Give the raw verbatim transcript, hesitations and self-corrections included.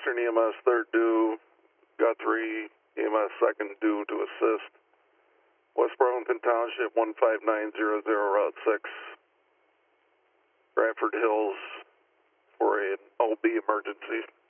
Western E M S third due, Guthrie E M S second due to assist. West Burlington Township one five nine zero zero, Route six, Bradford Hills for an O B emergency.